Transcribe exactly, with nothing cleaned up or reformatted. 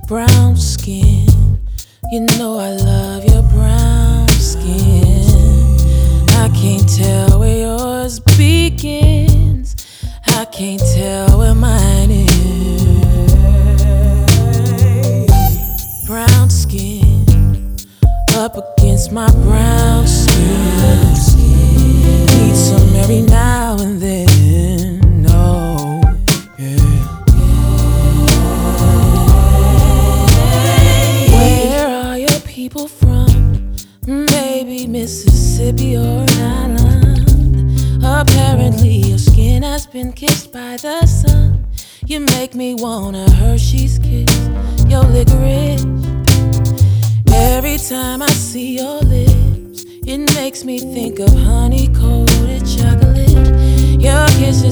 Brown skin, you know I love your brown skin. I can't tell where yours begins, I can't tell where mine is. Brown skin, up against my brown skin. Need some every now and then, no, yeah. People from maybe Mississippi or an island. Apparently your skin has been kissed by the sun. You make me want a Hershey's kiss, your licorice. Every time I see your lips, it makes me think of honey-coated chocolate. Your kisses